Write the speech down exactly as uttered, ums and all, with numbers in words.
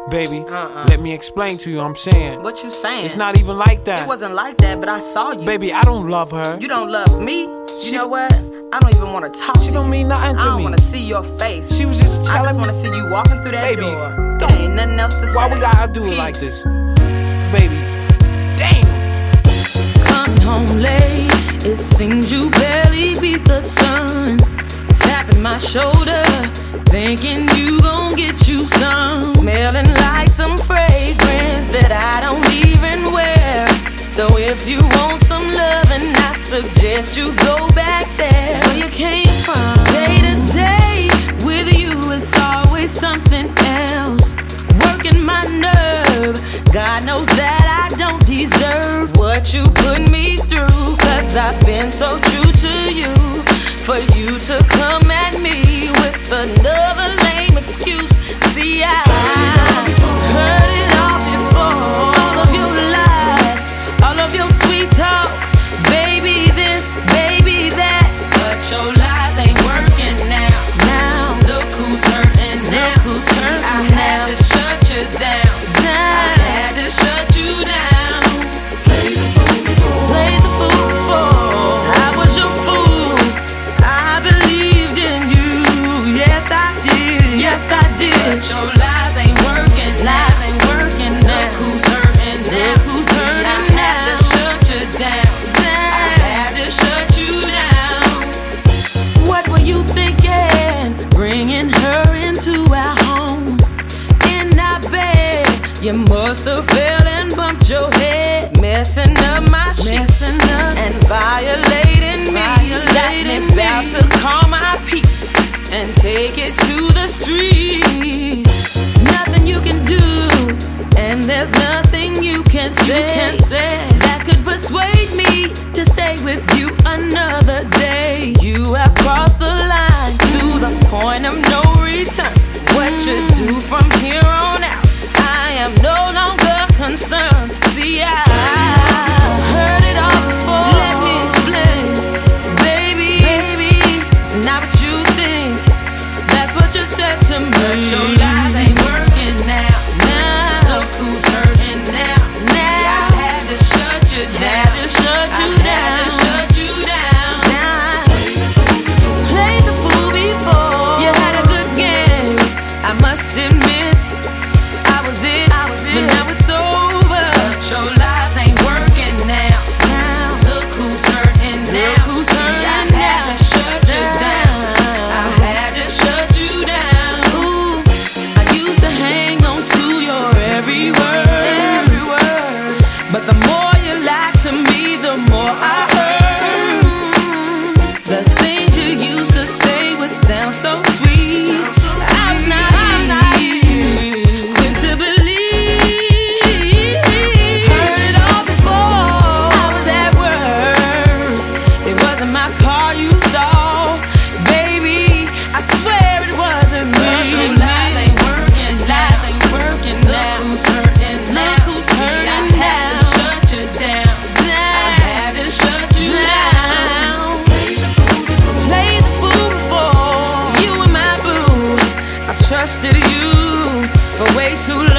Baby, Uh-uh. let me explain to you, I'm saying. What you saying? It's not even like that. It wasn't like that, but I saw you. Baby, I don't love her. You don't love me? You She- know what? I don't even want to talk She to don't you. mean nothing to I don't me. want to see your face. She was just I telling just me. want to see you walking through that Baby, door. There ain't nothing else to say. Why we gotta do it like Peace. this? Baby, damn. Come home late, it seems you barely beat the sun. Tapping my shoulder, thinking you gon' get you some. Smelling like some fragrance that I don't even wear. So if you want some loving, I suggest you go back there where you came from. Day to day with you is always something else. Working my nerve, God knows that I don't deserve what you put me through. Cause I've been so true to you. For you to come at me with another lame excuse. See, I heard it all before. All of your lies, all of your sweet talk. Baby this, baby that. But your lies ain't working now. Now, look who's hurting now. Look who's hurting I had now. to shut you down. down. I had to shut you down. Play the fool before. Play the fool before. I was your fool. I believed in you. Yes, I did. Yes, I did. But your lies ain't working. Lies ain't working now. Look who's hurting now. Look who's hurting I now. had to shut you down. down. I had to shut you down. What were you thinking? Bringing her into our home. In our bed, you must have fell and bumped your head, messing up my sheets and violating me. Got me about to call my peace and take it to the streets. Nothing you can do, and there's nothing you can say, you can say that could persuade me to stay with you another day. You have crossed the line to the point of no return. What you do from here on out, I am no longer concerned. See, I heard it all before. Let me explain, baby. Baby, it's not what you think. That's what you said to me. But your lies ain't working now. Now, look who's hurting now. Now, See, I had to shut you down. Had to shut you I down. Had to shut you down. Now, played the fool before. You had a good game, I must admit. I was it, I was it. But now it's over. But your lies ain't working now. Now, look who's hurting now. Look who's hurting See, I had now. to shut you down. I had to shut you down. Ooh, I used to hang on to your every word, every word. But the more you lied to me, the more I heard. The things you used to say would sound so sweet. I was naive, quick to believe. Heard it all before. I was at work. It wasn't my car you saw, baby. I swear it wasn't me. But your lies ain't working. Lies ain't working now. Look who's hurting now. Look who's hurting I had to shut you down. I had to shut you down. Play the fool before. You were my boo. I trusted you for way too long.